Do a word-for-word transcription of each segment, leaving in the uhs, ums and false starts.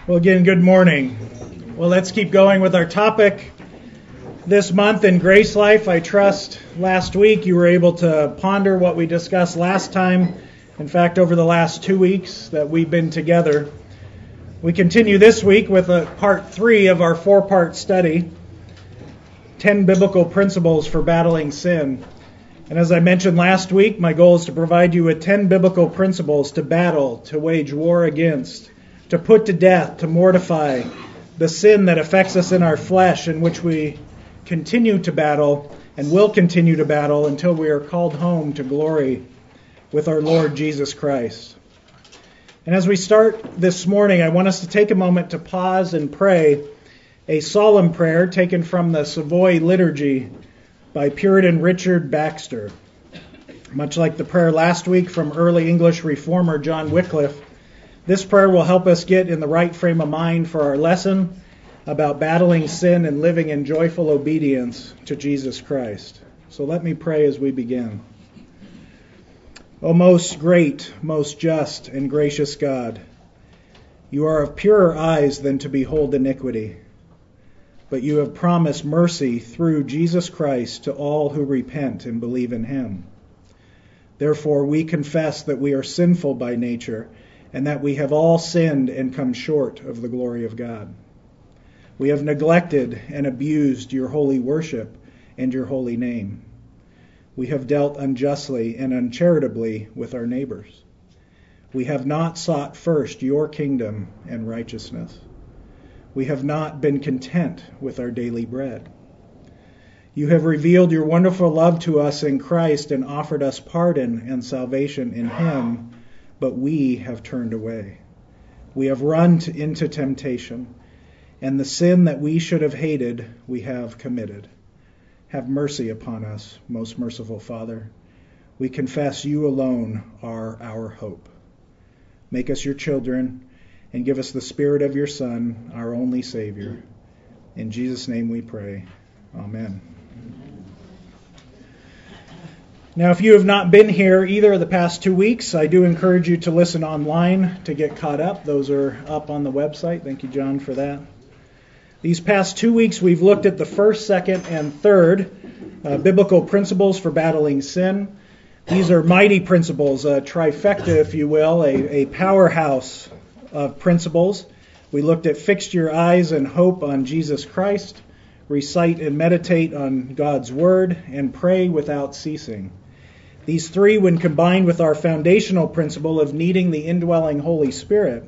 Well, again, good morning. Well, let's keep going with our topic this month in Grace Life. I trust last week you were able to ponder what we discussed last time. In fact, over the last two weeks that we've been together. We continue this week with a part three of our four-part study, ten Biblical Principles for Battling Sin. And as I mentioned last week, my goal is to provide you with ten biblical principles to battle, to wage war against, to put to death, to mortify the sin that affects us in our flesh, in which we continue to battle and will continue to battle until we are called home to glory with our Lord Jesus Christ. And as we start this morning, I want us to take a moment to pause and pray a solemn prayer taken from the Savoy Liturgy by Puritan Richard Baxter. Much like the prayer last week from early English reformer John Wycliffe, this prayer will help us get in the right frame of mind for our lesson about battling sin and living in joyful obedience to Jesus Christ. So let me pray as we begin. O most great, most just, and gracious God, you are of purer eyes than to behold iniquity, but you have promised mercy through Jesus Christ to all who repent and believe in him. Therefore we confess that we are sinful by nature, and that we have all sinned and come short of the glory of God. We have neglected and abused your holy worship and your holy name. We have dealt unjustly and uncharitably with our neighbors. We have not sought first your kingdom and righteousness. We have not been content with our daily bread. You have revealed your wonderful love to us in Christ and offered us pardon and salvation in him, but we have turned away. We have run to, into temptation, and the sin that we should have hated, we have committed. Have mercy upon us, most merciful Father. We confess you alone are our hope. Make us your children, and give us the Spirit of your Son, our only Savior. In Jesus' name we pray. Amen. Now, if you have not been here either of the past two weeks, I do encourage you to listen online to get caught up. Those are up on the website. Thank you, John, for that. These past two weeks, we've looked at the first, second, and third uh, biblical principles for battling sin. These are mighty principles, a trifecta, if you will, a, a powerhouse of principles. We looked at fix your eyes and hope on Jesus Christ, recite and meditate on God's Word, and pray without ceasing. These three, when combined with our foundational principle of needing the indwelling Holy Spirit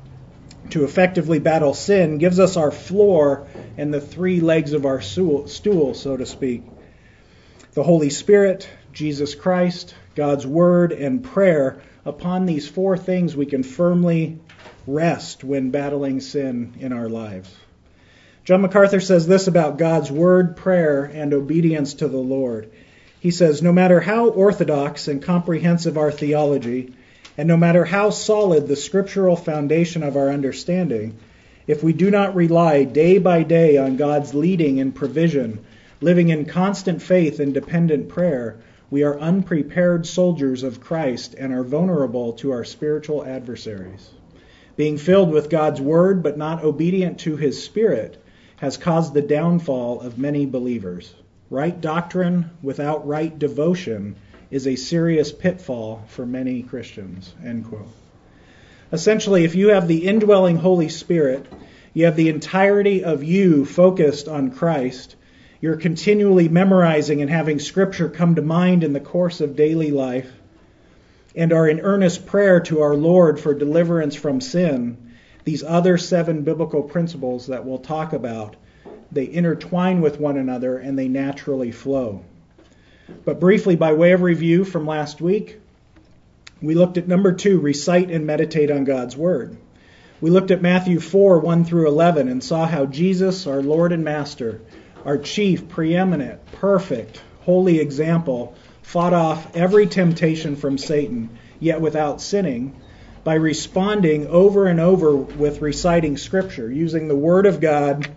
to effectively battle sin, gives us our floor and the three legs of our stool, so to speak. The Holy Spirit, Jesus Christ, God's Word, and prayer. Upon these four things we can firmly rest when battling sin in our lives. John MacArthur says this about God's Word, prayer, and obedience to the Lord. He says, no matter how orthodox and comprehensive our theology, and no matter how solid the scriptural foundation of our understanding, if we do not rely day by day on God's leading and provision, living in constant faith and dependent prayer, we are unprepared soldiers of Christ and are vulnerable to our spiritual adversaries. Being filled with God's Word but not obedient to His Spirit has caused the downfall of many believers. Right doctrine without right devotion is a serious pitfall for many Christians. End quote. Essentially, if you have the indwelling Holy Spirit, you have the entirety of you focused on Christ, you're continually memorizing and having Scripture come to mind in the course of daily life, and are in earnest prayer to our Lord for deliverance from sin, these other seven biblical principles that we'll talk about, they intertwine with one another and they naturally flow. But briefly, by way of review from last week, we looked at number two, recite and meditate on God's Word. We looked at Matthew four, one through eleven, and saw how Jesus, our Lord and Master, our chief, preeminent, perfect, holy example, fought off every temptation from Satan, yet without sinning, by responding over and over with reciting Scripture, using the Word of God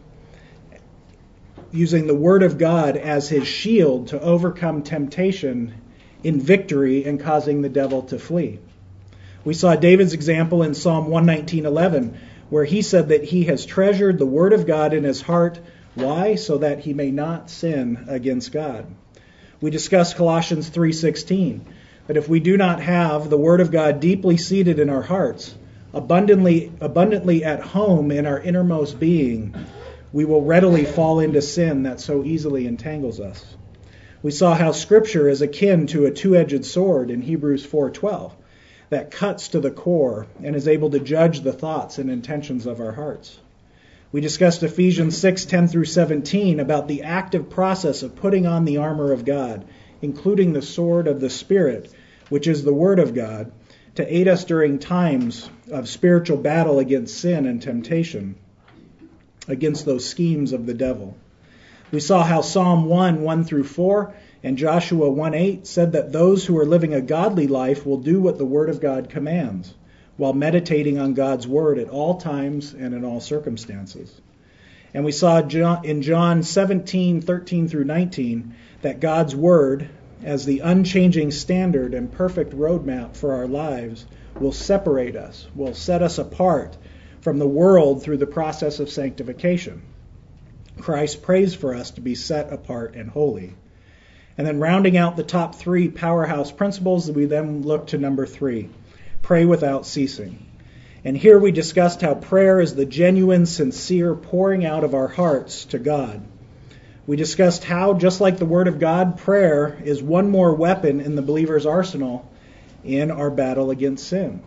using the Word of God as his shield to overcome temptation in victory and causing the devil to flee. We saw David's example in Psalm one nineteen eleven, where he said that he has treasured the Word of God in his heart. Why? So that he may not sin against God. We discussed Colossians three sixteen, that if we do not have the Word of God deeply seated in our hearts, abundantly, abundantly at home in our innermost being, we will readily fall into sin that so easily entangles us. We saw how Scripture is akin to a two-edged sword in Hebrews four twelve that cuts to the core and is able to judge the thoughts and intentions of our hearts. We discussed Ephesians six ten through seventeen about the active process of putting on the armor of God, including the sword of the Spirit, which is the Word of God, to aid us during times of spiritual battle against sin and temptation, against those schemes of the devil. We saw how Psalm one, one through four and Joshua one eight said that those who are living a godly life will do what the Word of God commands, while meditating on God's Word at all times and in all circumstances. And we saw in John seventeen, thirteen through nineteen that God's Word, as the unchanging standard and perfect roadmap for our lives, will separate us, will set us apart from the world through the process of sanctification. Christ prays for us to be set apart and holy. And then rounding out the top three powerhouse principles, we then look to number three, pray without ceasing. And here we discussed how prayer is the genuine, sincere pouring out of our hearts to God. We discussed how, just like the Word of God, prayer is one more weapon in the believer's arsenal in our battle against sin.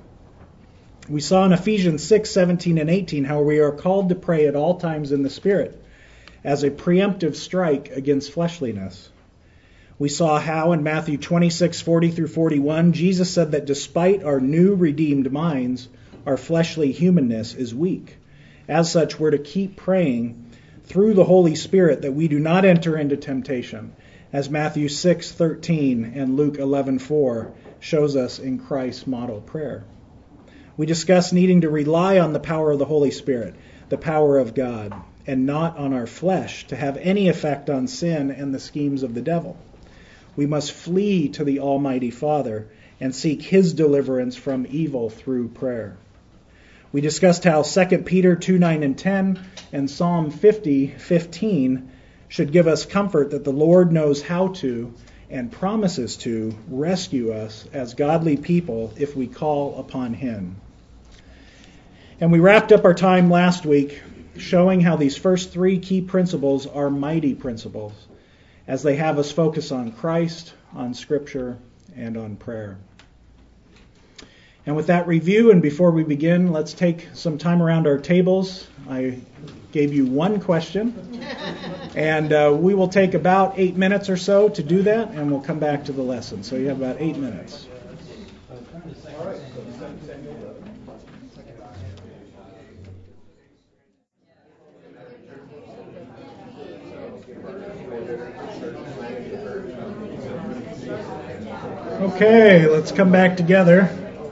We saw in Ephesians six, seventeen, and eighteen how we are called to pray at all times in the Spirit as a preemptive strike against fleshliness. We saw how in Matthew twenty-six, forty through forty-one, Jesus said that despite our new redeemed minds, our fleshly humanness is weak. As such, we're to keep praying through the Holy Spirit that we do not enter into temptation, as Matthew six, thirteen and Luke eleven, four shows us in Christ's model prayer. We discussed needing to rely on the power of the Holy Spirit, the power of God, and not on our flesh to have any effect on sin and the schemes of the devil. We must flee to the Almighty Father and seek His deliverance from evil through prayer. We discussed how Second Peter two, nine, and ten and Psalm fifty, fifteen should give us comfort that the Lord knows how to and promises to rescue us as godly people if we call upon Him. And we wrapped up our time last week showing how these first three key principles are mighty principles, as they have us focus on Christ, on Scripture, and on prayer. And with that review, and before we begin, let's take some time around our tables. I gave you one question, and uh, we will take about eight minutes or so to do that, and we'll come back to the lesson. So you have about eight minutes. Okay, let's come back together.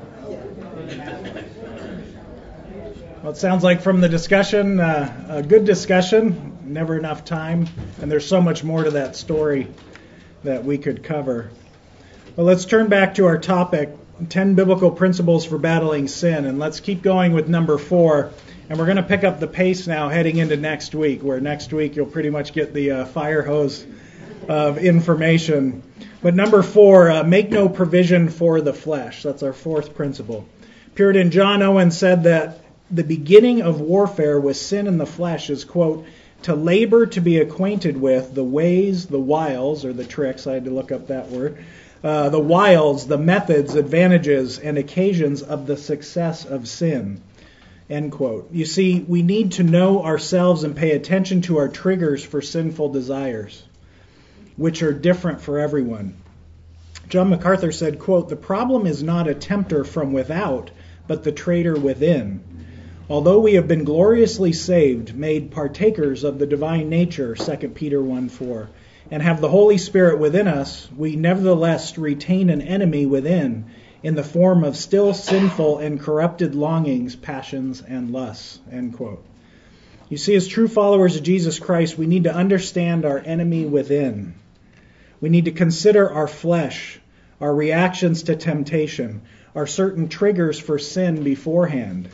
Well, it sounds like from the discussion, uh, a good discussion, never enough time, and there's so much more to that story that we could cover. Well, let's turn back to our topic, ten biblical principles for battling sin, and let's keep going with number four. And we're going to pick up the pace now heading into next week, where next week you'll pretty much get the uh, fire hose of information. But number four, uh, make no provision for the flesh. That's our fourth principle. Puritan John Owen said that the beginning of warfare with sin in the flesh is, quote, to labor to be acquainted with the ways, the wiles, or the tricks, I had to look up that word, uh, the wiles, the methods, advantages, and occasions of the success of sin, end quote. You see, we need to know ourselves and pay attention to our triggers for sinful desires, which are different for everyone. John MacArthur said, quote, the problem is not a tempter from without, but the traitor within. Although we have been gloriously saved, made partakers of the divine nature, Second Peter one four, and have the Holy Spirit within us, we nevertheless retain an enemy within in the form of still sinful and corrupted longings, passions, and lusts, end quote. You see, as true followers of Jesus Christ, we need to understand our enemy within. We need to consider our flesh, our reactions to temptation, our certain triggers for sin beforehand.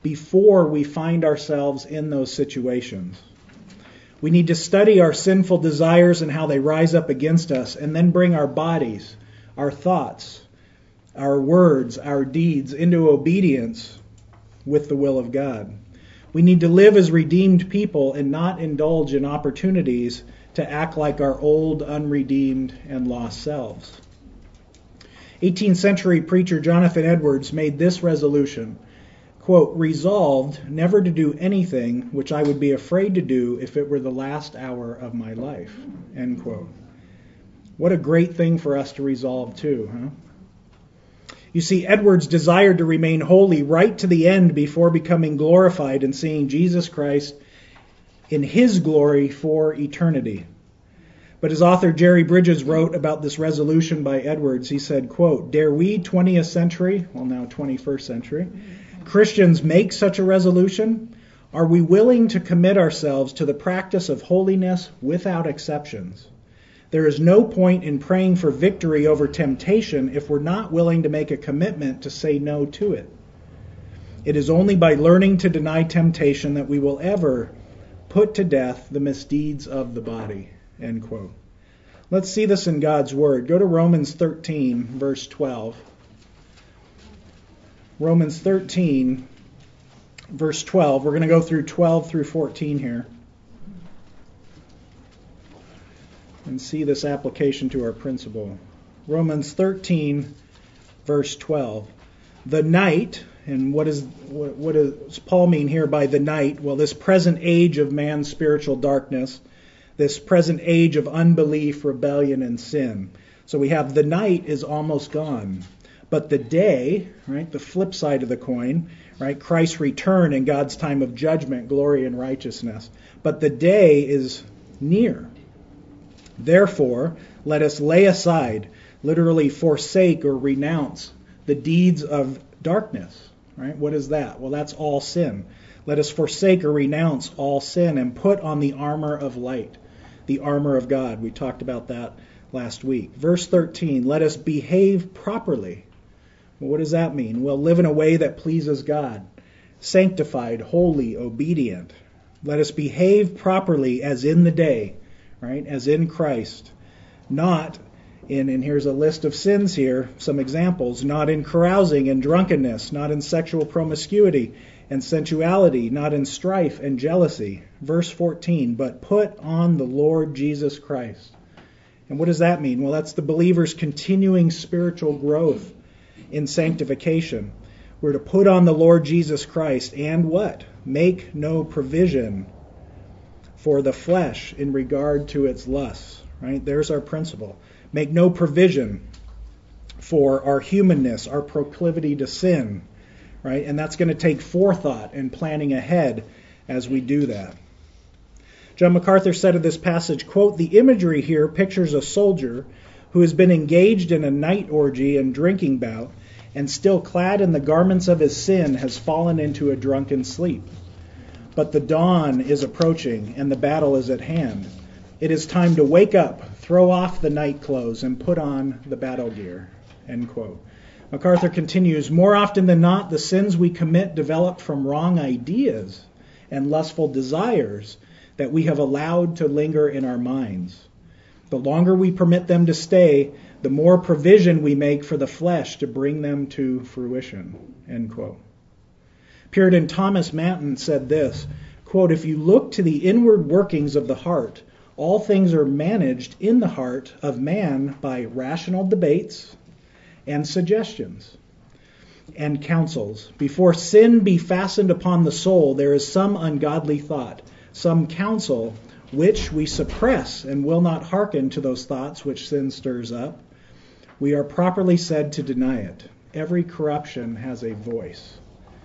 before we find ourselves in those situations. We need to study our sinful desires and how they rise up against us, and then bring our bodies, our thoughts, our words, our deeds into obedience with the will of God. We need to live as redeemed people and not indulge in opportunities to act like our old, unredeemed, and lost selves. eighteenth century preacher Jonathan Edwards made this resolution, quote, resolved never to do anything which I would be afraid to do if it were the last hour of my life, end quote. What a great thing for us to resolve too, huh? You see, Edwards desired to remain holy right to the end before becoming glorified and seeing Jesus Christ in his glory for eternity. But as author Jerry Bridges wrote about this resolution by Edwards, he said, quote, dare we, twentieth century, well now twenty-first century, Christians make such a resolution? Are we willing to commit ourselves to the practice of holiness without exceptions? There is no point in praying for victory over temptation if we're not willing to make a commitment to say no to it. It is only by learning to deny temptation that we will ever put to death the misdeeds of the body, end quote. Let's see this in God's Word. Go to Romans thirteen, verse twelve. Romans thirteen, verse twelve. We're going to go through twelve through fourteen here and see this application to our principle. Romans thirteen, verse twelve. The night, and what, is, what, what does Paul mean here by the night? Well, this present age of man's spiritual darkness, this present age of unbelief, rebellion, and sin. So we have the night is almost gone. But the day, right, the flip side of the coin, right, Christ's return and God's time of judgment, glory, and righteousness. But the day is near. Therefore, let us lay aside, literally forsake or renounce, the deeds of darkness. Right? What is that? Well, that's all sin. Let us forsake or renounce all sin and put on the armor of light, the armor of God. We talked about that last week. Verse thirteen, let us behave properly. Well, what does that mean? Well, live in a way that pleases God, sanctified, holy, obedient. Let us behave properly as in the day, right? As in Christ. Not in, and here's a list of sins here, some examples, not in carousing and drunkenness, not in sexual promiscuity and sensuality, not in strife and jealousy. Verse fourteen, but put on the Lord Jesus Christ. And what does that mean? Well, that's the believer's continuing spiritual growth in sanctification. We're to put on the Lord Jesus Christ and what? Make no provision for the flesh in regard to its lusts. Right? There's our principle. Make no provision for our humanness, our proclivity to sin. Right? And that's going to take forethought and planning ahead as we do that. John MacArthur said of this passage, quote, the imagery here pictures a soldier who has been engaged in a night orgy and drinking bout, and still clad in the garments of his sin has fallen into a drunken sleep. But the dawn is approaching, and the battle is at hand. It is time to wake up, throw off the night clothes, and put on the battle gear. End quote. MacArthur continues, more often than not, the sins we commit develop from wrong ideas and lustful desires that we have allowed to linger in our minds. The longer we permit them to stay, the more provision we make for the flesh to bring them to fruition. End quote. Puritan Thomas Manton said this, quote, if you look to the inward workings of the heart, all things are managed in the heart of man by rational debates and suggestions and counsels. Before sin be fastened upon the soul, there is some ungodly thought, some counsel which we suppress and will not hearken to those thoughts which sin stirs up. We are properly said to deny it. Every corruption has a voice.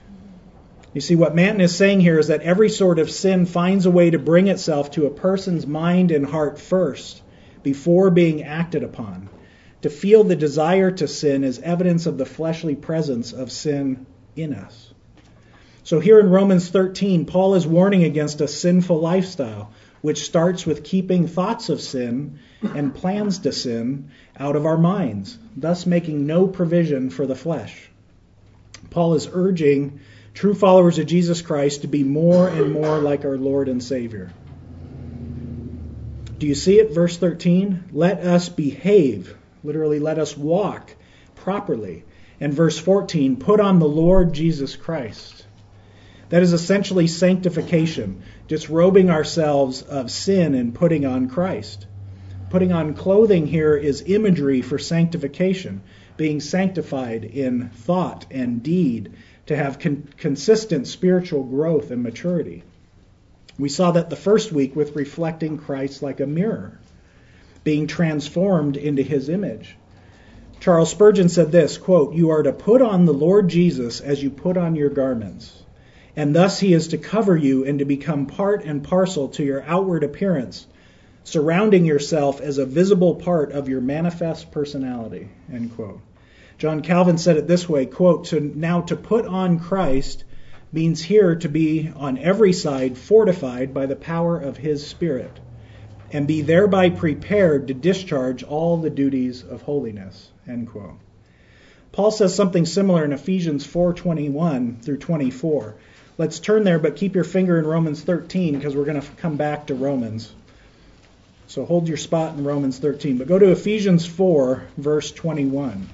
You see, what Manton is saying here is that every sort of sin finds a way to bring itself to a person's mind and heart first, before being acted upon. To feel the desire to sin is evidence of the fleshly presence of sin in us. So here in Romans thirteen, Paul is warning against a sinful lifestyle, which starts with keeping thoughts of sin and plans to sin out of our minds, thus making no provision for the flesh. Paul is urging true followers of Jesus Christ, to be more and more like our Lord and Savior. Do you see it? Verse thirteen, let us behave, literally let us walk properly. And verse fourteen, put on the Lord Jesus Christ. That is essentially sanctification, disrobing ourselves of sin and putting on Christ. Putting on clothing here is imagery for sanctification, being sanctified in thought and deed, to have con- consistent spiritual growth and maturity. We saw that the first week with reflecting Christ like a mirror, being transformed into his image. Charles Spurgeon said this, quote, you are to put on the Lord Jesus as you put on your garments, and thus he is to cover you and to become part and parcel to your outward appearance, surrounding yourself as a visible part of your manifest personality, end quote. John Calvin said it this way, quote, to, now to put on Christ means here to be on every side fortified by the power of his Spirit, and be thereby prepared to discharge all the duties of holiness, end quote. Paul says something similar in Ephesians four twenty-one through twenty-four. Let's turn there, but keep your finger in Romans thirteen, because we're going to come back to Romans. So hold your spot in Romans thirteen, but go to Ephesians four, verse twenty-one.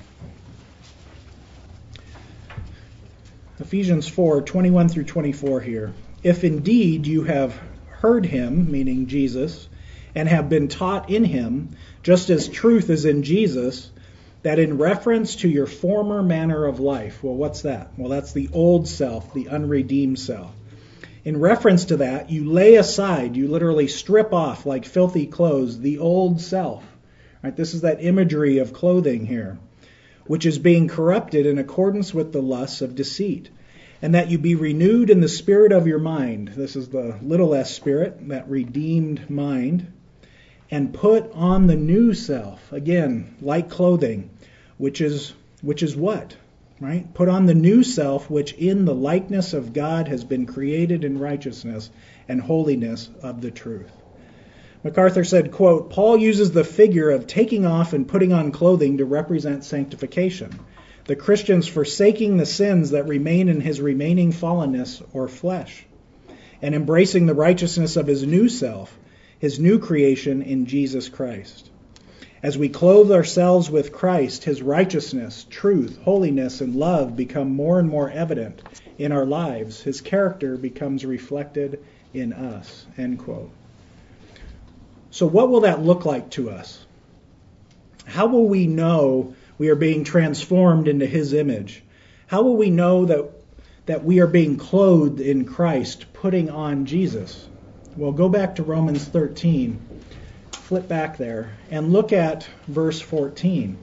Ephesians four, twenty-one through twenty-four here. If indeed you have heard him, meaning Jesus, and have been taught in him, just as truth is in Jesus, that in reference to your former manner of life, well, what's that? Well, that's the old self, the unredeemed self. In reference to that, you lay aside, you literally strip off like filthy clothes, the old self. Right? This is that imagery of clothing here, which is being corrupted in accordance with the lusts of deceit, and that you be renewed in the spirit of your mind. This is the little s spirit, that redeemed mind, and put on the new self, again, like clothing, which is which is what? Right? Put on the new self, which in the likeness of God has been created in righteousness and holiness of the truth. MacArthur said, quote, Paul uses the figure of taking off and putting on clothing to represent sanctification, the Christian's forsaking the sins that remain in his remaining fallenness or flesh, and embracing the righteousness of his new self, his new creation in Jesus Christ. As we clothe ourselves with Christ, his righteousness, truth, holiness, and love become more and more evident in our lives. His character becomes reflected in us, end quote. So what will that look like to us? How will we know we are being transformed into his image? How will we know that, that we are being clothed in Christ, putting on Jesus? Well, go back to Romans thirteen. Flip back there and look at verse fourteen.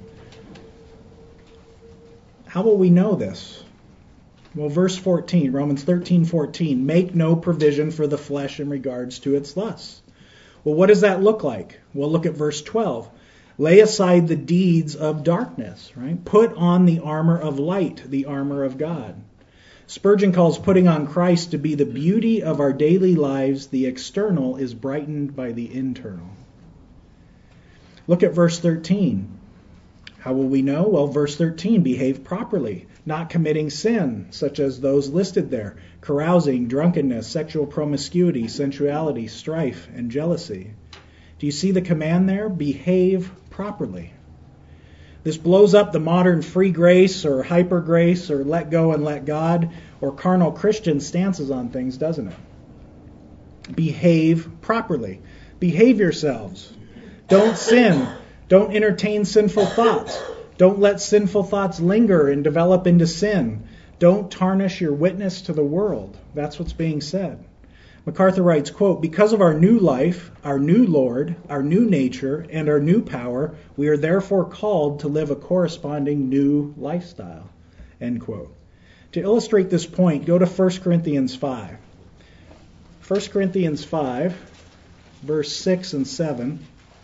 How will we know this? Well, verse fourteen, Romans thirteen fourteen, make no provision for the flesh in regards to its lusts. Well, what does that look like? Well, look at verse twelve. Lay aside the deeds of darkness, right? Put on the armor of light, the armor of God. Spurgeon calls putting on Christ to be the beauty of our daily lives. The external is brightened by the internal. Look at verse thirteen. How will we know? Well, verse thirteen, behave properly, not committing sin, such as those listed there: carousing, drunkenness, sexual promiscuity, sensuality, strife, and jealousy. Do you see the command there? Behave properly. This blows up the modern free grace or hyper grace or let go and let God or carnal Christian stances on things, doesn't it? Behave properly. Behave yourselves. Don't sin. Don't entertain sinful thoughts. Don't let sinful thoughts linger and develop into sin. Don't tarnish your witness to the world. That's what's being said. MacArthur writes, quote, because of our new life, our new Lord, our new nature, and our new power, we are therefore called to live a corresponding new lifestyle, end quote. To illustrate this point, go to First Corinthians five. First Corinthians five, verse six and seven.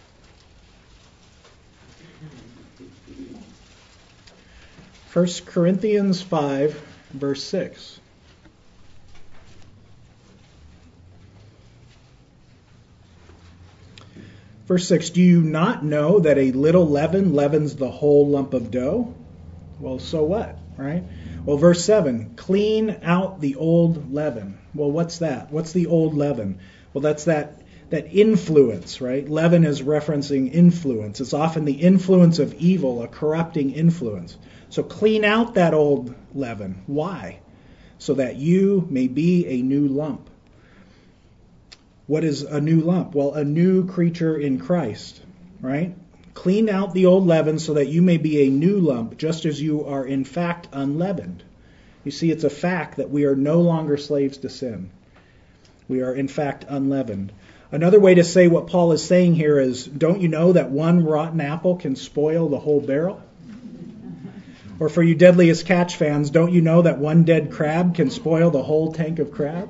First Corinthians five, verse six. Verse six, do you not know that a little leaven leavens the whole lump of dough? Well, so what, right? Well, verse seven, clean out the old leaven. Well, what's that? What's the old leaven? Well, that's that that influence, right? Leaven is referencing influence. It's often the influence of evil, a corrupting influence. So clean out that old leaven. Why? So that you may be a new lump. What is a new lump? Well, a new creature in Christ, right? Clean out the old leaven so that you may be a new lump, just as you are in fact unleavened. You see, it's a fact that we are no longer slaves to sin. We are in fact unleavened. Another way to say what Paul is saying here is, don't you know that one rotten apple can spoil the whole barrel? Or for you Deadliest Catch fans, don't you know that one dead crab can spoil the whole tank of crab?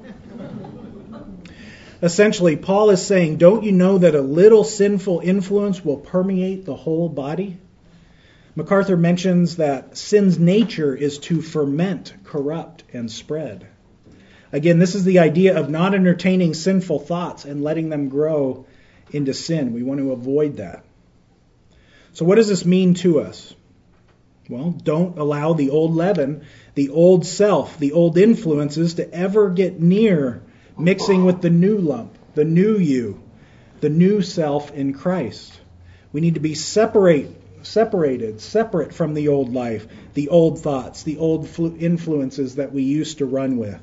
Essentially, Paul is saying, don't you know that a little sinful influence will permeate the whole body? MacArthur mentions that sin's nature is to ferment, corrupt, and spread. Again, this is the idea of not entertaining sinful thoughts and letting them grow into sin. We want to avoid that. So what does this mean to us? Well, don't allow the old leaven, the old self, the old influences to ever get near mixing with the new lump, the new you, the new self in Christ. We need to be separate, separated, separate from the old life, the old thoughts, the old influences that we used to run with,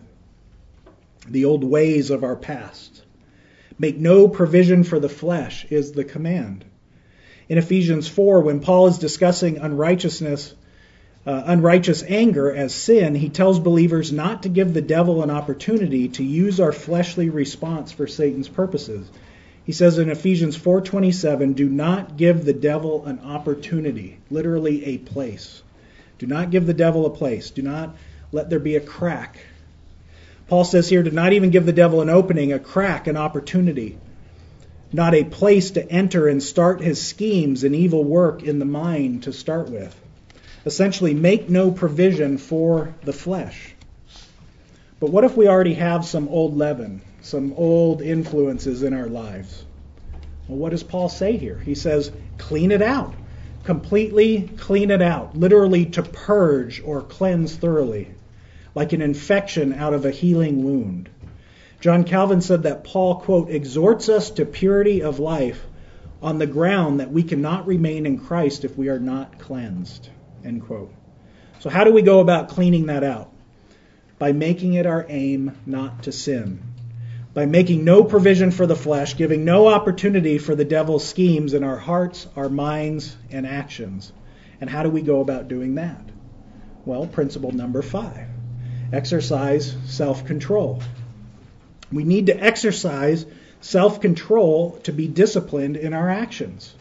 the old ways of our past. Make no provision for the flesh is the command. In Ephesians four, when Paul is discussing unrighteousness, Uh, unrighteous anger as sin, he tells believers not to give the devil an opportunity to use our fleshly response for Satan's purposes. He says in Ephesians four twenty-seven, do not give the devil an opportunity, literally a place. Do not give the devil a place. Do not let there be a crack. Paul says here, do not even give the devil an opening, a crack, an opportunity. Not a place to enter and start his schemes and evil work in the mind to start with. Essentially, make no provision for the flesh. But what if we already have some old leaven, some old influences in our lives? Well, what does Paul say here? He says, clean it out. Completely clean it out. Literally to purge or cleanse thoroughly. Like an infection out of a healing wound. John Calvin said that Paul, quote, exhorts us to purity of life on the ground that we cannot remain in Christ if we are not cleansed. End quote. So how do we go about cleaning that out? By making it our aim not to sin. By making no provision for the flesh, giving no opportunity for the devil's schemes in our hearts, our minds, and actions. And how do we go about doing that? Well, principle number five. Exercise self-control. We need to exercise self-control to be disciplined in our actions.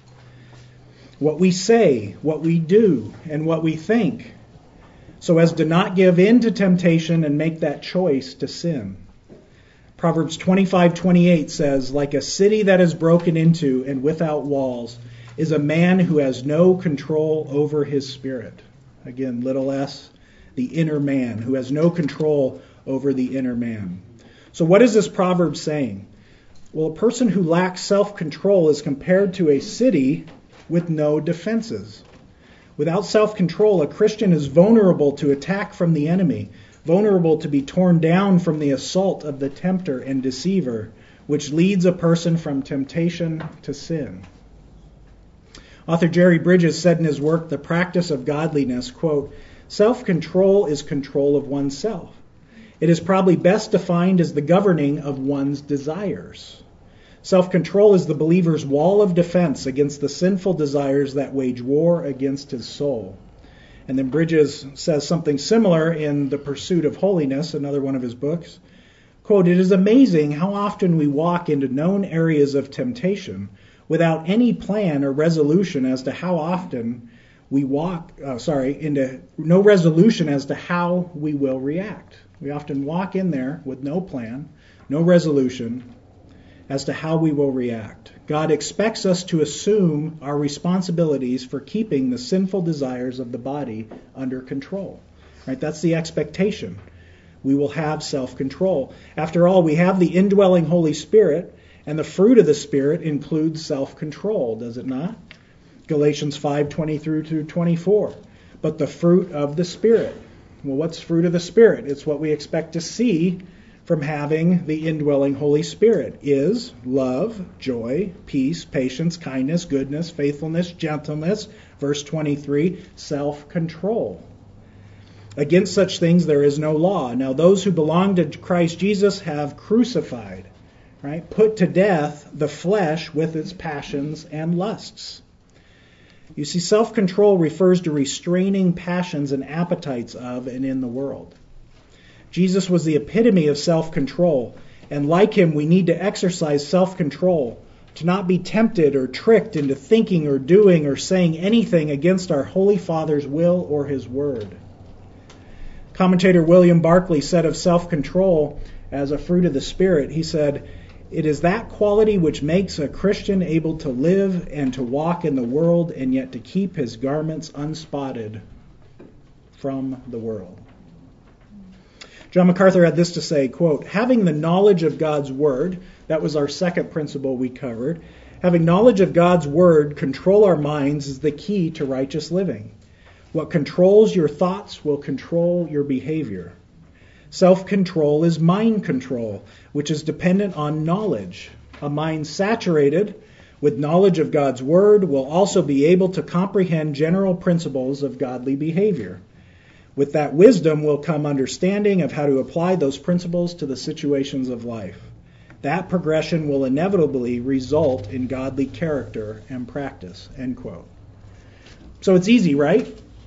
What we say, what we do, and what we think, so as to not give in to temptation and make that choice to sin. Proverbs twenty-five twenty-eight says, like a city that is broken into and without walls is a man who has no control over his spirit. Again, little s, the inner man, who has no control over the inner man. So what is this proverb saying? Well, a person who lacks self-control is compared to a city with no defenses. Without self-control, a Christian is vulnerable to attack from the enemy, vulnerable to be torn down from the assault of the tempter and deceiver, which leads a person from temptation to sin. Author Jerry Bridges said in his work, The Practice of Godliness, quote, self-control is control of oneself. It is probably best defined as the governing of one's desires. Self-control is the believer's wall of defense against the sinful desires that wage war against his soul. And then Bridges says something similar in The Pursuit of Holiness, another one of his books. Quote, it is amazing how often we walk into known areas of temptation without any plan or resolution as to how often we walk, uh, sorry, into no resolution as to how we will react. We often walk in there with no plan, no resolution as to how we will react. God expects us to assume our responsibilities for keeping the sinful desires of the body under control. Right? That's the expectation. We will have self-control. After all, we have the indwelling Holy Spirit, and the fruit of the Spirit includes self-control, does it not? Galatians five twenty through to twenty-four. But the fruit of the Spirit. Well, what's fruit of the Spirit? It's what we expect to see from having the indwelling Holy Spirit. Is love, joy, peace, patience, kindness, goodness, faithfulness, gentleness, verse twenty-three, self-control. Against such things there is no law. Now those who belong to Christ Jesus have crucified, right? Put to death the flesh with its passions and lusts. You see, self-control refers to restraining passions and appetites of and in the world. Jesus was the epitome of self-control, and like him, we need to exercise self-control to not be tempted or tricked into thinking or doing or saying anything against our Holy Father's will or his word. Commentator William Barclay said of self-control as a fruit of the Spirit, he said, "It is that quality which makes a Christian able to live and to walk in the world and yet to keep his garments unspotted from the world." John MacArthur had this to say, quote, "Having the knowledge of God's Word," that was our second principle we covered, "having knowledge of God's Word control our minds is the key to righteous living. What controls your thoughts will control your behavior. Self-control is mind control, which is dependent on knowledge. A mind saturated with knowledge of God's Word will also be able to comprehend general principles of godly behavior. With that wisdom will come understanding of how to apply those principles to the situations of life. That progression will inevitably result in godly character and practice." End quote. So it's easy, right?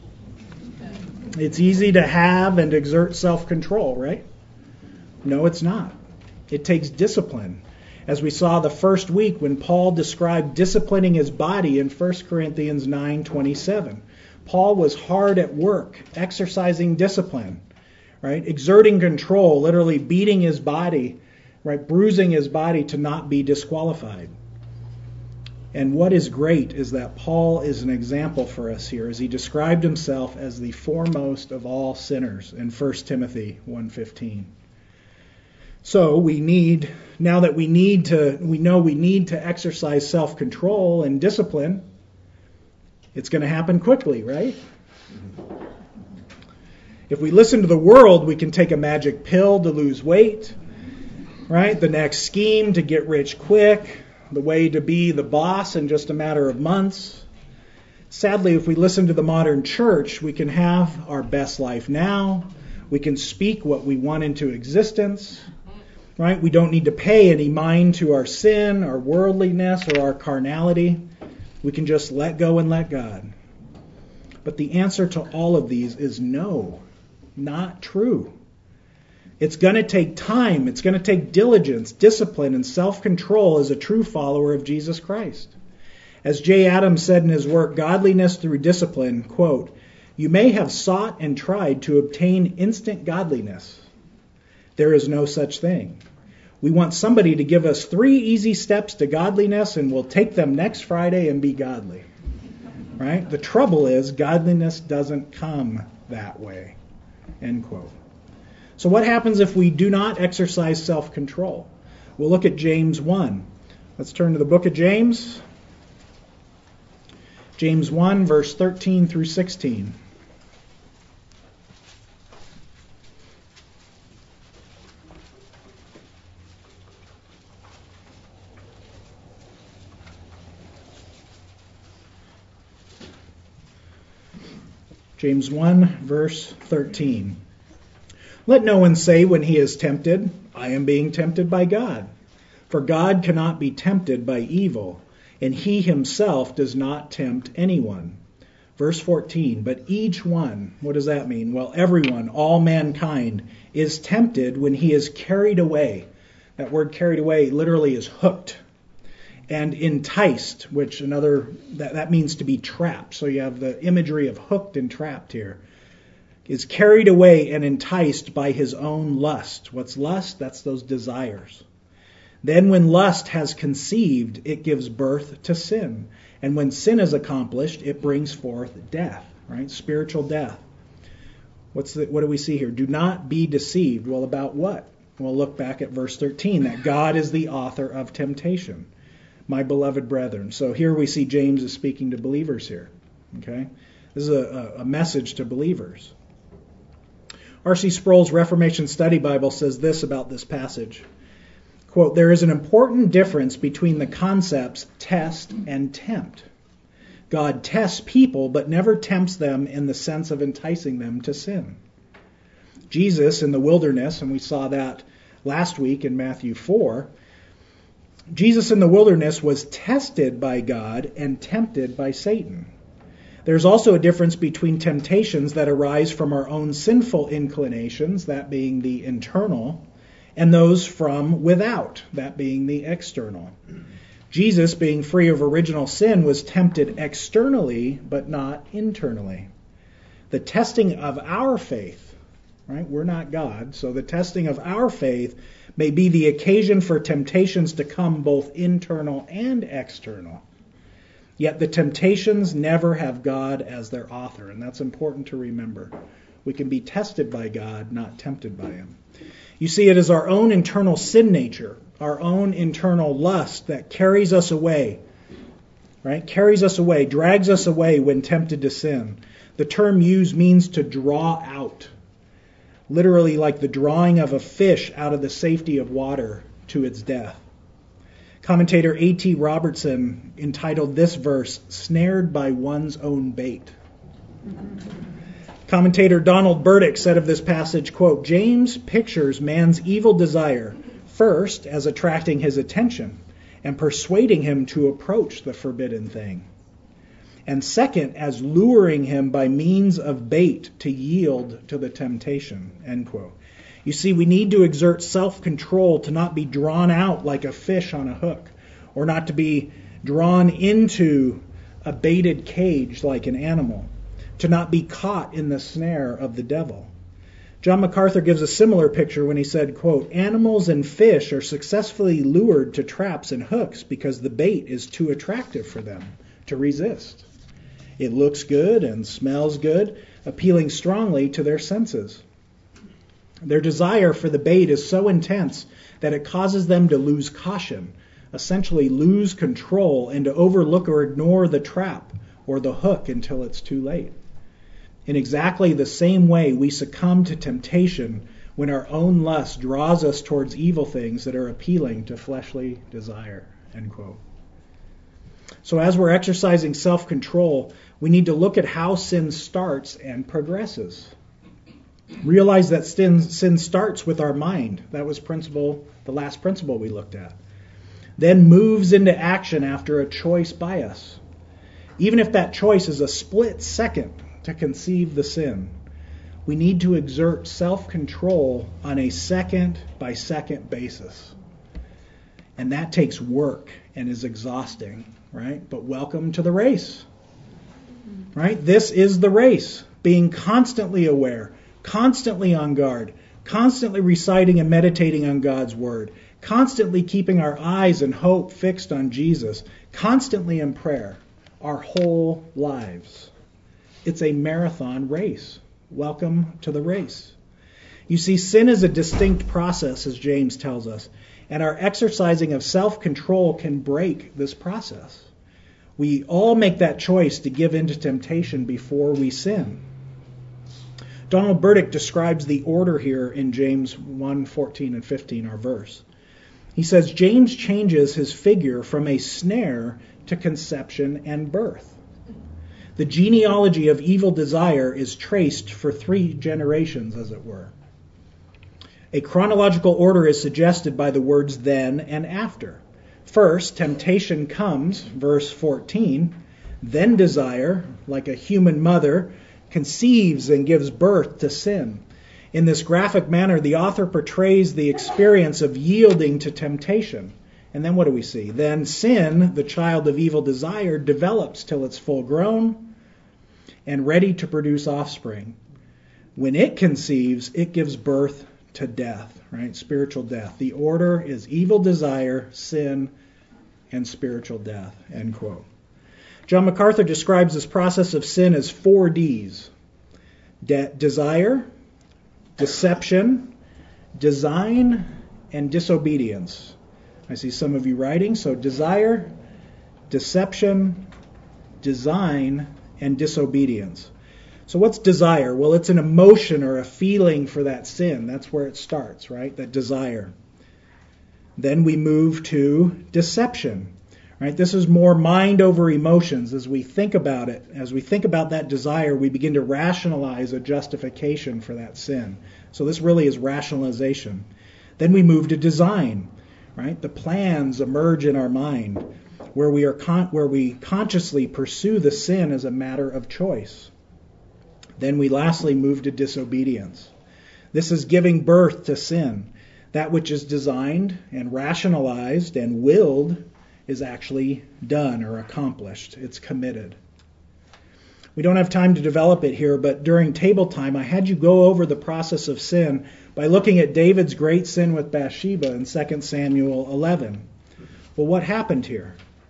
It's easy to have and exert self-control, right? No, it's not. It takes discipline. As we saw the first week when Paul described disciplining his body in First Corinthians nine twenty-seven. Paul was hard at work, exercising discipline, right? Exerting control, literally beating his body, right? Bruising his body to not be disqualified. And what is great is that Paul is an example for us here, as he described himself as the foremost of all sinners in First Timothy one fifteen. So we need, now that we need to, we know we need to exercise self-control and discipline, it's going to happen quickly, right? If we listen to the world, we can take a magic pill to lose weight, right? The next scheme to get rich quick, the way to be the boss in just a matter of months. Sadly, if we listen to the modern church, we can have our best life now. We can speak what we want into existence, right? We don't need to pay any mind to our sin, our worldliness, or our carnality. We can just let go and let God. But the answer to all of these is no, not true. It's going to take time. It's going to take diligence, discipline, and self-control as a true follower of Jesus Christ. As Jay Adams said in his work, Godliness Through Discipline, quote, "You may have sought and tried to obtain instant godliness. There is no such thing. We want somebody to give us three easy steps to godliness, and we'll take them next Friday and be godly." Right? The trouble is, godliness doesn't come that way. End quote. So what happens if we do not exercise self-control? We'll look at James one. Let's turn to the book of James. James one, verse thirteen through sixteen. James one, verse thirteen. "Let no one say when he is tempted, 'I am being tempted by God.' For God cannot be tempted by evil, and he himself does not tempt anyone." Verse fourteen, "But each one," what does that mean? Well, everyone, all mankind, is tempted when he is carried away. That word carried away literally is hooked. And enticed, which another, that, that means to be trapped. So you have the imagery of hooked and trapped here. Is carried away and enticed by his own lust. What's lust? That's those desires. Then when lust has conceived, it gives birth to sin. And when sin is accomplished, it brings forth death, right? Spiritual death. What's the, what do we see here? Do not be deceived. Well, about what? Well, look back at verse thirteen, that God is the author of temptation. My beloved brethren. So here we see James is speaking to believers here. Okay? This is a, a message to believers. R C Sproul's Reformation Study Bible says this about this passage. Quote, "There is an important difference between the concepts test and tempt. God tests people, but never tempts them in the sense of enticing them to sin. Jesus in the wilderness," and we saw that last week in Matthew four, Jesus in the wilderness was tested by God and tempted by Satan. There's also a difference between temptations that arise from our own sinful inclinations, that being the internal, and those from without, that being the external. Jesus, being free of original sin, was tempted externally, but not internally. The testing of our faith, right? We're not God, so the testing of our faith may be the occasion for temptations to come both internal and external. Yet the temptations never have God as their author, and that's important to remember. We can be tested by God, not tempted by Him. You see, it is our own internal sin nature, our own internal lust that carries us away, right? Carries us away, drags us away when tempted to sin. The term used means to draw out, literally like the drawing of a fish out of the safety of water to its death. Commentator A T Robertson entitled this verse, "Snared by One's Own Bait." Commentator Donald Burdick said of this passage, quote, "James pictures man's evil desire first as attracting his attention and persuading him to approach the forbidden thing, and second as luring him by means of bait to yield to the temptation," end quote. You see, we need to exert self-control to not be drawn out like a fish on a hook, or not to be drawn into a baited cage like an animal, to not be caught in the snare of the devil. John MacArthur gives a similar picture when he said, quote, "Animals and fish are successfully lured to traps and hooks because the bait is too attractive for them to resist. It looks good and smells good, appealing strongly to their senses. Their desire for the bait is so intense that it causes them to lose caution, essentially lose control, and to overlook or ignore the trap or the hook until it's too late. In exactly the same way, we succumb to temptation when our own lust draws us towards evil things that are appealing to fleshly desire," end quote. So as we're exercising self-control, we need to look at how sin starts and progresses. Realize that sin, sin starts with our mind. That was principle, the last principle we looked at. Then moves into action after a choice by us. Even if that choice is a split second to conceive the sin, we need to exert self-control on a second-by-second basis. And that takes work and is exhausting, right? But welcome to the race, right? This is the race, being constantly aware, constantly on guard, constantly reciting and meditating on God's Word, constantly keeping our eyes and hope fixed on Jesus, constantly in prayer, our whole lives. It's a marathon race. Welcome to the race. You see, sin is a distinct process, as James tells us, and our exercising of self-control can break this process. We all make that choice to give in to temptation before we sin. Donald Burdick describes the order here in James one, fourteen and fifteen, our verse. He says, James changes his figure from a snare to conception and birth. The genealogy of evil desire is traced for three generations, as it were. A chronological order is suggested by the words then and after. First, temptation comes, verse fourteen, then desire, like a human mother, conceives and gives birth to sin. In this graphic manner, the author portrays the experience of yielding to temptation. And then what do we see? Then sin, the child of evil desire, develops till it's full grown and ready to produce offspring. When it conceives, it gives birth to death, right? Spiritual death. The order is evil desire, sin, and spiritual death, end quote. John MacArthur describes this process of sin as four D's. De- desire, deception, design, and disobedience. I see some of you writing. So desire, deception, design, and disobedience. So what's desire? Well, it's an emotion or a feeling for that sin. That's where it starts, right? That desire. Then we move to deception. Right? This is more mind over emotions. As we think about it, as we think about that desire, we begin to rationalize a justification for that sin. So this really is rationalization. Then we move to design. Right? The plans emerge in our mind, where we are con- where we consciously pursue the sin as a matter of choice. Then we lastly move to disobedience. This is giving birth to sin. That which is designed and rationalized and willed is actually done or accomplished. It's committed. We don't have time to develop it here, but during table time, I had you go over the process of sin by looking at David's great sin with Bathsheba in Second Samuel eleven. Well, what happened here?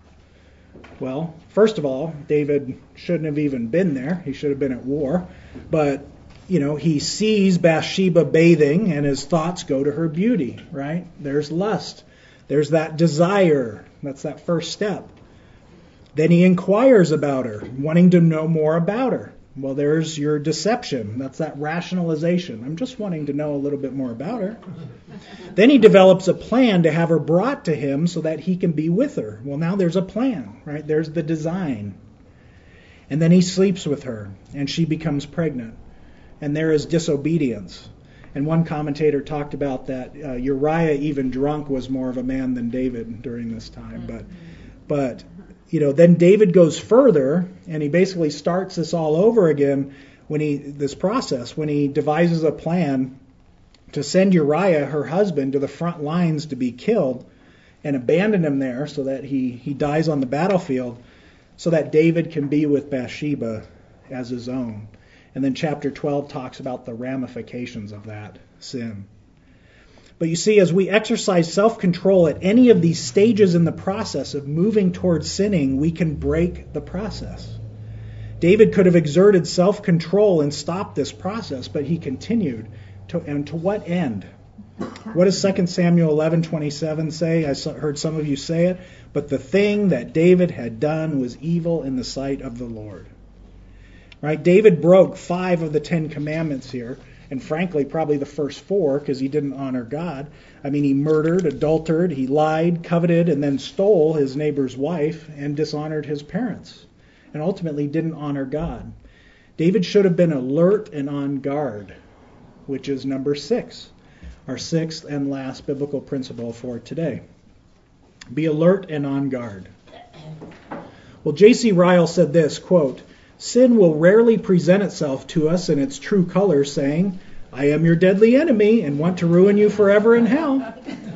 Well, first of all, David shouldn't have even been there. He should have been at war. But, you know, he sees Bathsheba bathing and his thoughts go to her beauty, right? There's lust. There's that desire. That's that first step. Then he inquires about her, wanting to know more about her. Well, there's your deception. That's that rationalization. I'm just wanting to know a little bit more about her. Then he develops a plan to have her brought to him so that he can be with her. Well, now there's a plan, right? There's the design. And then he sleeps with her, and she becomes pregnant. And there is disobedience. And one commentator talked about that uh, Uriah, even drunk, was more of a man than David during this time. But, but you know, then David goes further, and he basically starts this all over again when he this process when he devises a plan to send Uriah, her husband, to the front lines to be killed, and abandon him there so that he he dies on the battlefield, so that David can be with Bathsheba as his own. And then chapter twelve talks about the ramifications of that sin. But you see, as we exercise self-control at any of these stages in the process of moving towards sinning, we can break the process. David could have exerted self-control and stopped this process, but he continued. To, and to what end? What does Second Samuel eleven twenty-seven say? I heard some of you say it. But the thing that David had done was evil in the sight of the Lord. Right? David broke five of the Ten Commandments here, and frankly, probably the first four, because he didn't honor God. I mean, he murdered, adulterated, he lied, coveted, and then stole his neighbor's wife and dishonored his parents, and ultimately didn't honor God. David should have been alert and on guard, which is number six, our sixth and last biblical principle for today. Be alert and on guard. Well, J C Ryle said this, quote, "Sin will rarely present itself to us in its true colors, saying, 'I am your deadly enemy and want to ruin you forever in hell.'"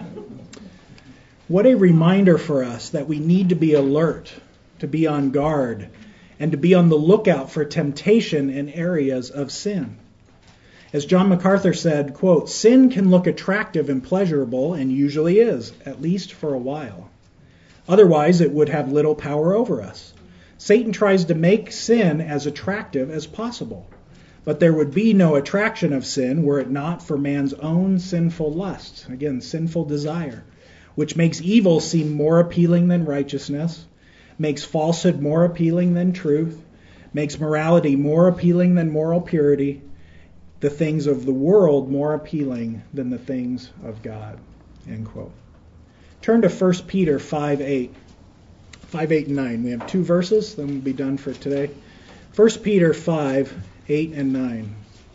What a reminder for us that we need to be alert, to be on guard, and to be on the lookout for temptation in areas of sin. As John MacArthur said, quote, "Sin can look attractive and pleasurable, and usually is, at least for a while. Otherwise, it would have little power over us. Satan tries to make sin as attractive as possible. But there would be no attraction of sin were it not for man's own sinful lust," again, sinful desire, "which makes evil seem more appealing than righteousness, makes falsehood more appealing than truth, makes morality more appealing than moral purity, the things of the world more appealing than the things of God." End quote. Turn to First Peter five eight. five, eight, and nine. We have two verses, then we'll be done for today. First Peter five, eight, and nine.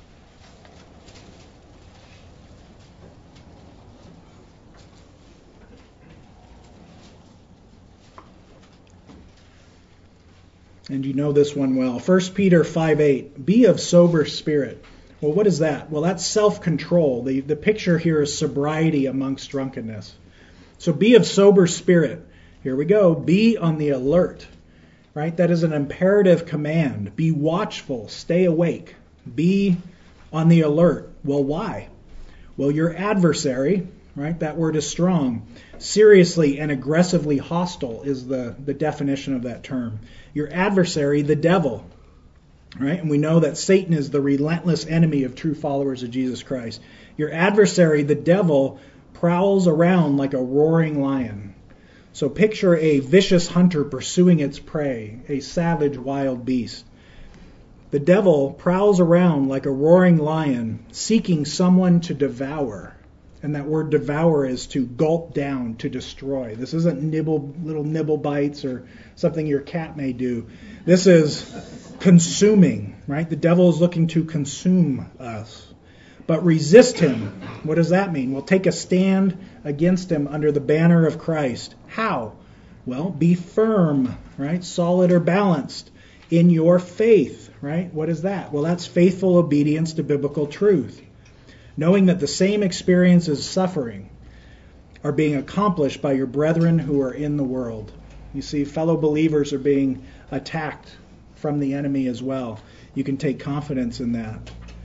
And you know this one well. First Peter five, eight. "Be of sober spirit." Well, what is that? Well, that's self-control. The, the picture here is sobriety amongst drunkenness. So be of sober spirit. Here we go. Be on the alert, right? That is an imperative command. Be watchful. Stay awake. Be on the alert. Well, why? Well, your adversary, right? That word is strong. Seriously and aggressively hostile is the, the definition of that term. Your adversary, the devil, right? And we know that Satan is the relentless enemy of true followers of Jesus Christ. Your adversary, the devil, prowls around like a roaring lion. So picture a vicious hunter pursuing its prey, a savage wild beast. The devil prowls around like a roaring lion, seeking someone to devour. And that word devour is to gulp down, to destroy. This isn't nibble, little nibble bites or something your cat may do. This is consuming, right? The devil is looking to consume us. But resist him. What does that mean? Well, take a stand against him under the banner of Christ. How? Well, be firm, right? Solid or balanced in your faith, right? What is that? Well, that's faithful obedience to biblical truth. Knowing that the same experience as suffering are being accomplished by your brethren who are in the world. You see, fellow believers are being attacked from the enemy as well. You can take confidence in that.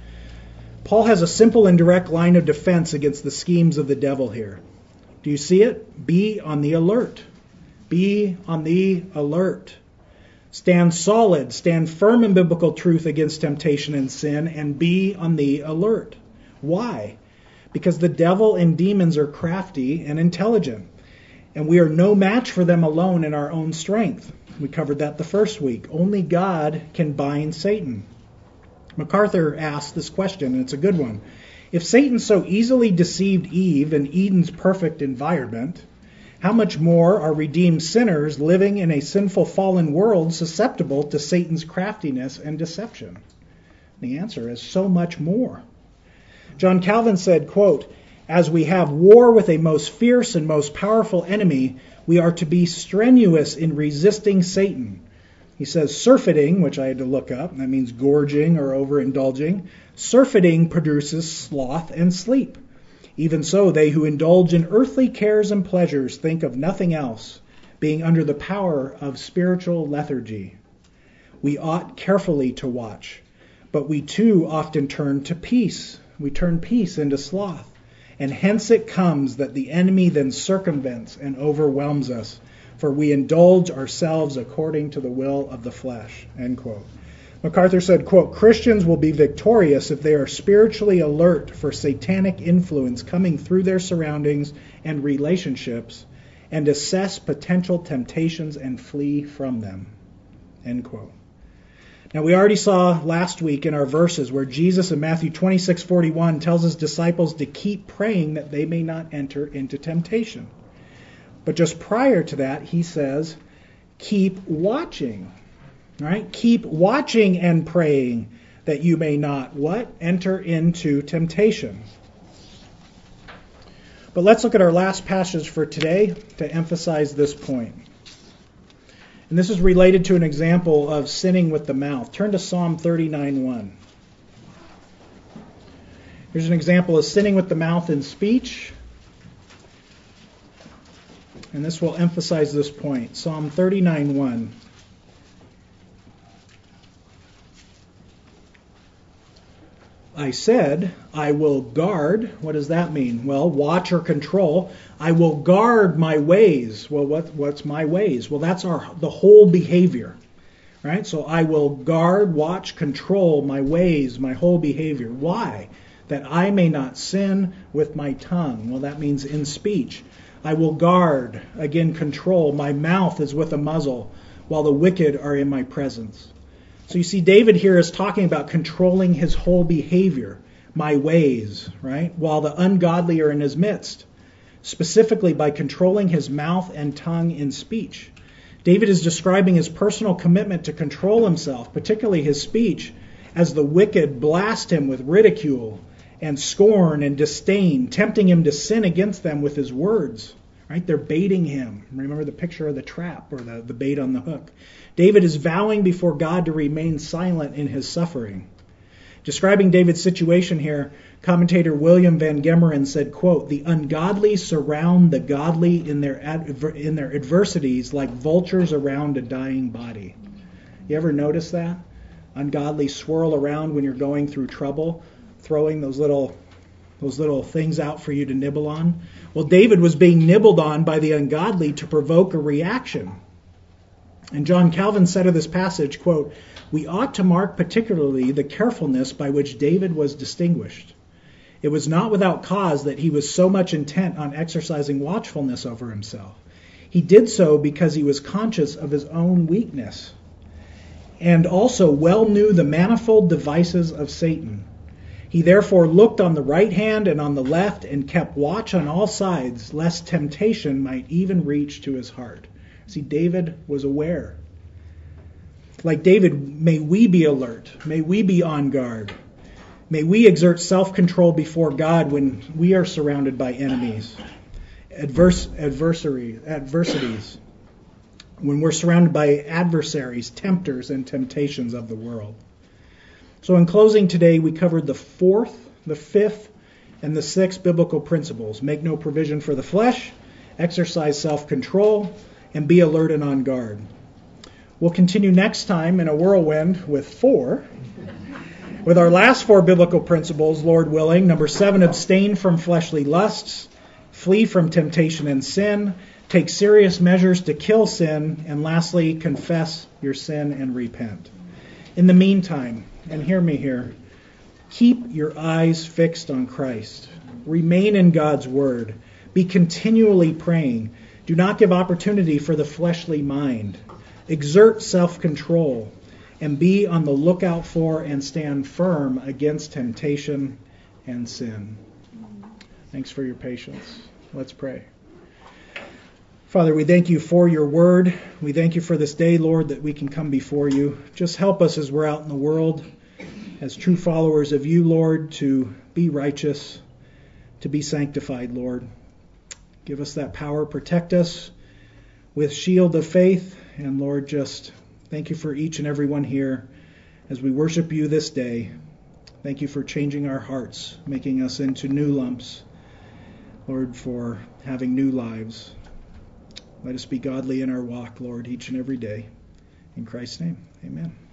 Paul has a simple and direct line of defense against the schemes of the devil here. Do you see it? Be on the alert. Be on the alert. Stand solid, stand firm in biblical truth against temptation and sin, and be on the alert. Why? Because the devil and demons are crafty and intelligent, and we are no match for them alone in our own strength. We covered that the first week. Only God can bind Satan. MacArthur asked this question, and it's a good one. If Satan so easily deceived Eve in Eden's perfect environment, how much more are redeemed sinners living in a sinful fallen world susceptible to Satan's craftiness and deception? The answer is so much more. John Calvin said, quote, "As we have war with a most fierce and most powerful enemy, we are to be strenuous in resisting Satan." He says surfeiting, which I had to look up, that means gorging or overindulging. Surfeiting produces sloth and sleep. Even so, they who indulge in earthly cares and pleasures think of nothing else, being under the power of spiritual lethargy. We ought carefully to watch, but we too often turn to peace. We turn peace into sloth. And hence it comes that the enemy then circumvents and overwhelms us, for we indulge ourselves according to the will of the flesh. End quote. MacArthur said, quote, "Christians will be victorious if they are spiritually alert for satanic influence coming through their surroundings and relationships and assess potential temptations and flee from them." End quote. Now, we already saw last week in our verses where Jesus in Matthew twenty-six forty-one tells his disciples to keep praying that they may not enter into temptation. But just prior to that, he says, keep watching, right? Keep watching and praying that you may not, what? Enter into temptation. But let's look at our last passage for today to emphasize this point. And this is related to an example of sinning with the mouth. Turn to Psalm thirty-nine one. Here's an example of sinning with the mouth in speech. And this will emphasize this point. Psalm thirty-nine one. I said, I will guard. What does that mean? Well, watch or control. I will guard my ways. Well, what, what's my ways? Well, that's our the whole behavior, right? So I will guard, watch, control my ways, my whole behavior. Why? That I may not sin with my tongue. Well, that means in speech. I will guard, again, control. My mouth is with a muzzle, while the wicked are in my presence. So you see, David here is talking about controlling his whole behavior, my ways, right? While the ungodly are in his midst, specifically by controlling his mouth and tongue in speech. David is describing his personal commitment to control himself, particularly his speech, as the wicked blast him with ridicule and scorn and disdain, tempting him to sin against them with his words. Right? They're baiting him. Remember the picture of the trap or the, the bait on the hook. David is vowing before God to remain silent in his suffering. Describing David's situation here, commentator William Van Gemeren said, quote, "The ungodly surround the godly in their adver- in their adversities like vultures around a dying body." You ever notice that? Ungodly swirl around when you're going through trouble, throwing those little those little things out for you to nibble on. Well, David was being nibbled on by the ungodly to provoke a reaction. And John Calvin said of this passage, quote, "We ought to mark particularly the carefulness by which David was distinguished. It was not without cause that he was so much intent on exercising watchfulness over himself. He did so because he was conscious of his own weakness. and also well knew the manifold devices of Satan. He therefore looked on the right hand and on the left and kept watch on all sides, lest temptation might even reach to his heart. See, David was aware. Like David, may we be alert. May we be on guard. May we exert self-control before God when we are surrounded by enemies, adverse, adversary, adversities, when we're surrounded by adversaries, tempters, and temptations of the world. So in closing today, we covered the fourth, the fifth, and the sixth biblical principles. Make no provision for the flesh, exercise self-control, and be alert and on guard. We'll continue next time in a whirlwind with four, with our last four biblical principles, Lord willing. Number seven, abstain from fleshly lusts, flee from temptation and sin, take serious measures to kill sin, and lastly, confess your sin and repent. In the meantime, and hear me here, keep your eyes fixed on Christ. Remain in God's Word. Be continually praying. Do not give opportunity for the fleshly mind. Exert self-control and be on the lookout for and stand firm against temptation and sin. Thanks for your patience. Let's pray. Father, we thank you for your word. We thank you for this day, Lord, that we can come before you. Just help us as we're out in the world, as true followers of you, Lord, to be righteous, to be sanctified, Lord. Give us that power. Protect us with shield of faith. And Lord, just thank you for each and every one here as we worship you this day. Thank you for changing our hearts, making us into new lumps. Lord, for having new lives. Let us be godly in our walk, Lord, each and every day. In Christ's name, amen.